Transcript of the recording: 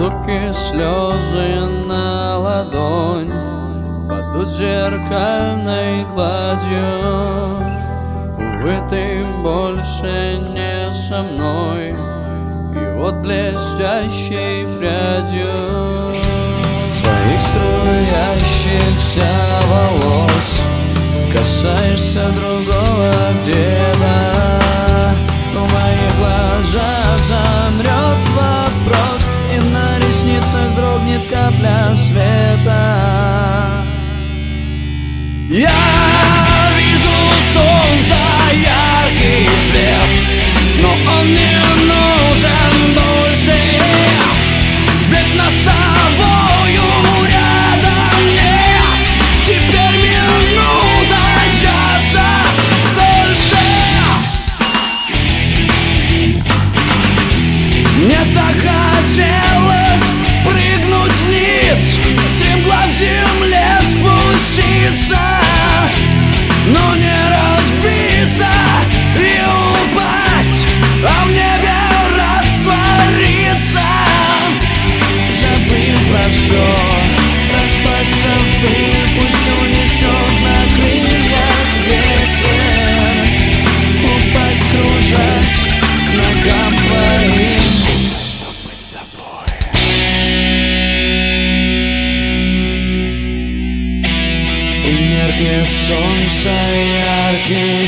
Разлуки слезы на ладонь падут зеркальной гладью. Увы, ты больше не со мной, и вот блестящей прядью своих струящихся волос касаешься другого где-то. В моих глазах замрет вопрос, и на ресницах дрогнет капля света. Я вижу солнце, яркий свет, но он не нужен больше, ведь нас с тобою рядом нет. Теперь минута часа дольше. Мне так хотелось прыгнуть вниз, стремглав к земле спуститься, но не разбиться и упасть, а в небе раствориться. Забыть про все, распасться в пыль, пусть унесет на крыльях ветер, упасть, кружась к ногам твоим, чтоб быть с тобой. И меркнет солнце ярким